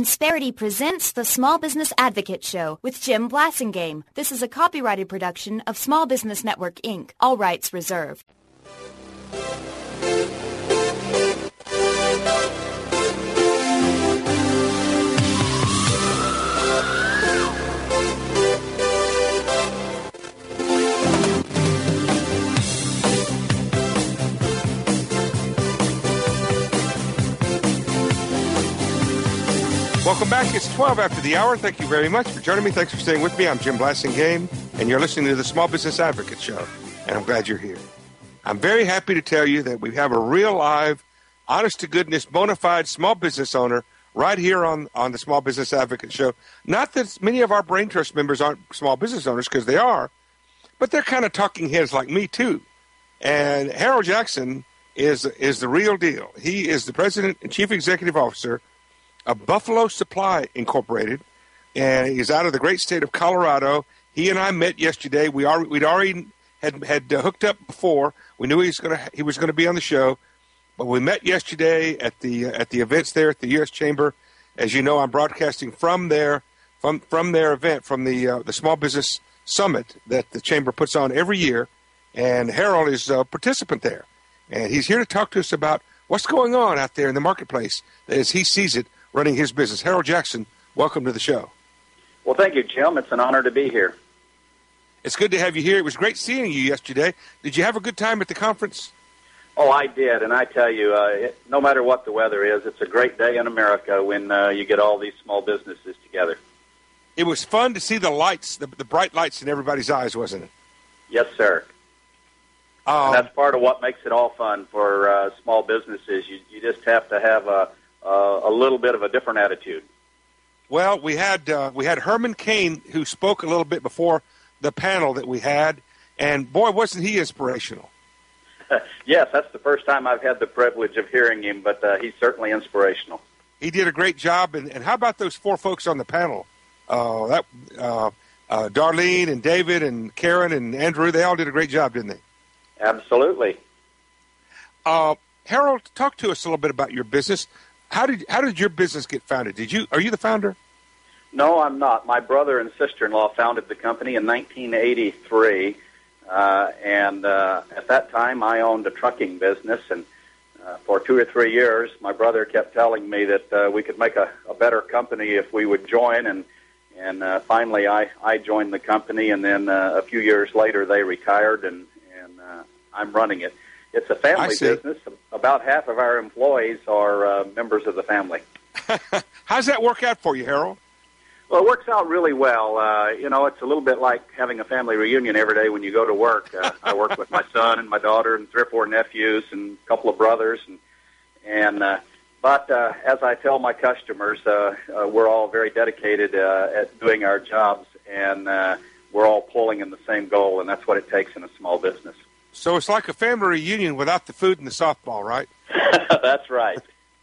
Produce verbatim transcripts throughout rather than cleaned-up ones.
Insperity presents the Small Business Advocate Show with Jim Blasingame. This is a copyrighted production of Small Business Network, Incorporated. All rights reserved. Welcome back. It's twelve after the hour. Thank you very much for joining me. Thanks for staying with me. I'm Jim Blasingame, and you're listening to the Small Business Advocate Show, and I'm glad you're here. I'm very happy to tell you that we have a real live, honest-to-goodness, bona fide small business owner right here on, on the Small Business Advocate Show. Not that many of our Brain Trust members aren't small business owners, because they are, but they're kind of talking heads like me, too. And Harold Jackson is is the real deal. He is the president and chief executive officer of Buffalo Supply Incorporated, and he's out of the great state of Colorado. He and I met yesterday. We are we'd already had had uh, hooked up before. We knew he was going to he was going to be on the show, but we met yesterday at the uh, at the events there at the U S Chamber. As you know, I'm broadcasting from there from from their event, from the uh, the Small Business Summit that the Chamber puts on every year, and Harold is a participant there, and he's here to talk to us about what's going on out there in the marketplace as he sees it, running his business. Harold Jackson, welcome to the show. Well, thank you, Jim. It's an honor to be here. It's good to have you here. It was great seeing you yesterday. Did you have a good time at the conference? Oh, I did, and I tell you, uh, it, no matter what the weather is, it's a great day in America when uh, you get all these small businesses together. It was fun to see the lights, the, the bright lights in everybody's eyes, wasn't it? Yes, sir. Um, and that's part of what makes it all fun for uh, small businesses. You, you just have to have a Uh, a little bit of a different attitude. Well, we had uh, we had Herman Cain, who spoke a little bit before the panel that we had, and boy, wasn't he inspirational. Yes, that's the first time I've had the privilege of hearing him, but uh, he's certainly inspirational. He did a great job, and, and how about those four folks on the panel? Uh, that uh, uh, Darlene and David and Karen and Andrew, they all did a great job, didn't they? Absolutely. Uh, Harold, talk to us a little bit about your business. How did how did your business get founded? Did you are you the founder? No, I'm not. My brother and sister-in-law founded the company in nineteen eighty-three, uh, and uh, at that time I owned a trucking business. And uh, for two or three years, my brother kept telling me that uh, we could make a, a better company if we would join. And and uh, finally, I, I joined the company. And then uh, a few years later, they retired, and and uh, I'm running it. It's a family business. About half of our employees are uh, members of the family. How's that work out for you, Harold? Well, it works out really well. Uh, you know, it's a little bit like having a family reunion every day when you go to work. Uh, I work with my son and my daughter and three or four nephews and a couple of brothers. And, and uh, But uh, as I tell my customers, uh, uh, we're all very dedicated uh, at doing our jobs, and uh, we're all pulling in the same goal, and that's what it takes in a small business. So it's like a family reunion without the food and the softball, right? That's right.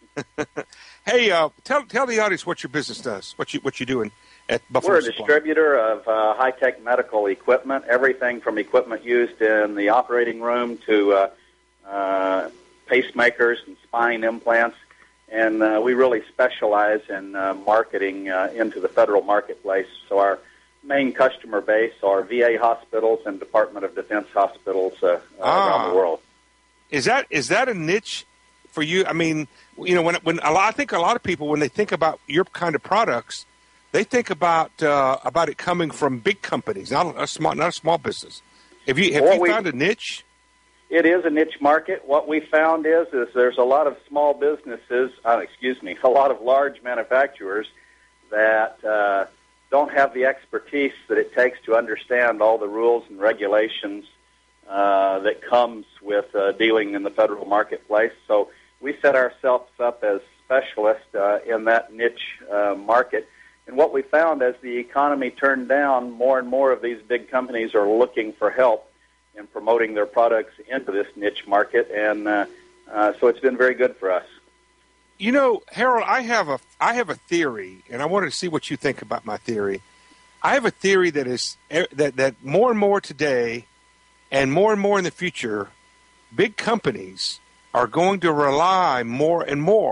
Hey, uh, tell tell the audience what your business does, what you what you doing at Buffalo We're a Supply. distributor of uh, high-tech medical equipment, everything from equipment used in the operating room to uh, uh, pacemakers and spine implants, and uh, we really specialize in uh, marketing uh, into the federal marketplace. So our main customer base are V A hospitals and Department of Defense hospitals uh, uh, ah. around the world. Is that is that a niche for you? I mean, you know, when when a lot, I think a lot of people, when they think about your kind of products, they think about uh, about it coming from big companies, not a small not a small business. Have you have well, you we, found a niche? It is a niche market. What we found is is there's a lot of small businesses, uh, excuse me, a lot of large manufacturers that uh, don't have the expertise that it takes to understand all the rules and regulations uh, that comes with uh, dealing in the federal marketplace. So we set ourselves up as specialists uh, in that niche uh, market. And what we found as the economy turned down, more and more of these big companies are looking for help in promoting their products into this niche market. And uh, uh, so it's been very good for us. You know, Harold, I have a I have a theory, and I wanted to see what you think about my theory. I have a theory that is that that more and more today, and more and more in the future, big companies are going to rely more and more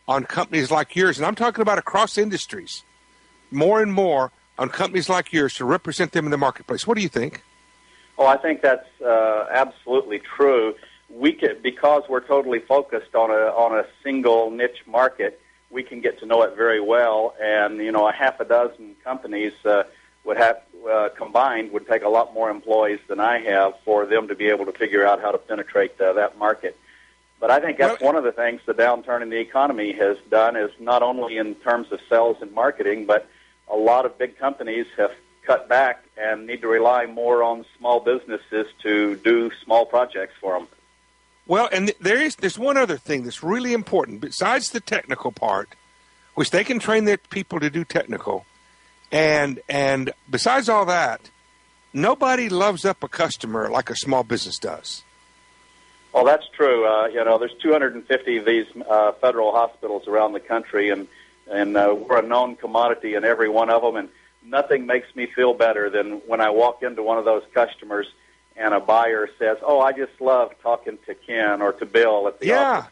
on companies like yours, and I'm talking about across industries, more and more on companies like yours to represent them in the marketplace. What do you think? Oh, I think that's uh, absolutely true. We can, because we're totally focused on a on a single niche market, we can get to know it very well. And you know, a half a dozen companies uh, would have uh, combined would take a lot more employees than I have for them to be able to figure out how to penetrate uh, that market. But I think that's one of the things the downturn in the economy has done, is not only in terms of sales and marketing, but a lot of big companies have cut back and need to rely more on small businesses to do small projects for them. Well, and there is there's one other thing that's really important besides the technical part, which they can train their people to do technical, and and besides all that, nobody loves up a customer like a small business does. Well, that's true. Uh, you know, there's two hundred fifty of these uh, federal hospitals around the country, and and uh, we're a known commodity in every one of them. And nothing makes me feel better than when I walk into one of those customers and a buyer says, "Oh, I just love talking to Ken or to Bill at the yeah. office."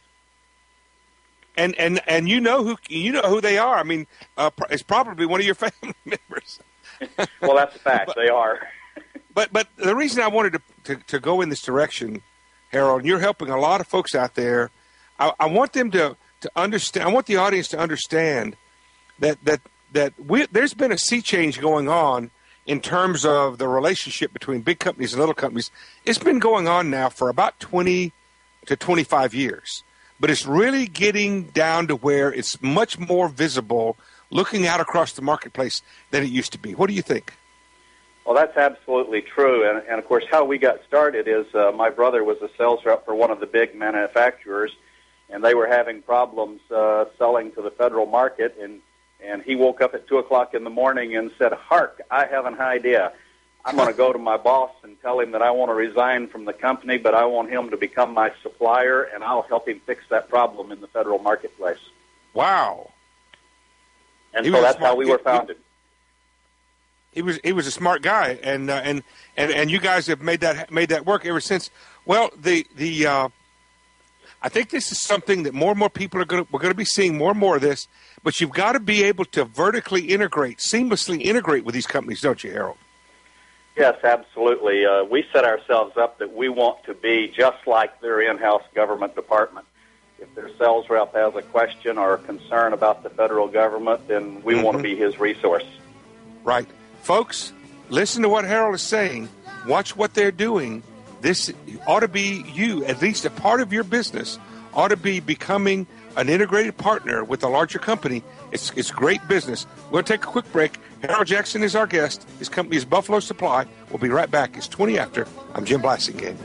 And and and you know who you know who they are. I mean, uh, it's probably one of your family members. Well, that's a fact. But, they are. but but the reason I wanted to, to to go in this direction, Harold, and you're helping a lot of folks out there. I, I want them to to understand. I want the audience to understand that that that we, there's been a sea change going on in terms of the relationship between big companies and little companies. It's been going on now for about twenty to twenty-five years. But it's really getting down to where it's much more visible looking out across the marketplace than it used to be. What do you think? Well, that's absolutely true. And, and of course, how we got started is uh, my brother was a sales rep for one of the big manufacturers, and they were having problems uh, selling to the federal market. And, and he woke up at two o'clock in the morning and said, "Hark, I have an idea. I'm going to go to my boss and tell him that I want to resign from the company, but I want him to become my supplier, and I'll help him fix that problem in the federal marketplace." Wow. And he so that's smart, how we were founded. He, he was he was a smart guy, and uh, and, and and you guys have made that made that work ever since. Well, the the uh, I think this is something that more and more people are going to, we're going to be seeing more and more of this, but you've got to be able to vertically integrate, seamlessly integrate with these companies, don't you, Harold? Yes, absolutely. Uh, we set ourselves up that we want to be just like their in-house government department. If their sales rep has a question or a concern about the federal government, then we mm-hmm. want to be his resource. Right. Folks, listen to what Harold is saying. Watch what they're doing. This ought to be you, at least a part of your business, ought to be becoming an integrated partner with a larger company. It's it's great business. We'll take a quick break. Harold Jackson is our guest. His company is Buffalo Supply. We'll be right back. It's twenty after. I'm Jim Blasingame.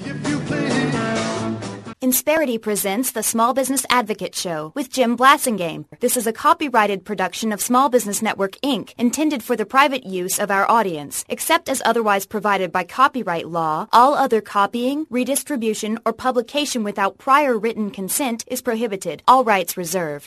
Insperity presents the Small Business Advocate Show with Jim Blasingame. This is a copyrighted production of Small Business Network, Incorporated, intended for the private use of our audience. Except as otherwise provided by copyright law, all other copying, redistribution, or publication without prior written consent is prohibited. All rights reserved.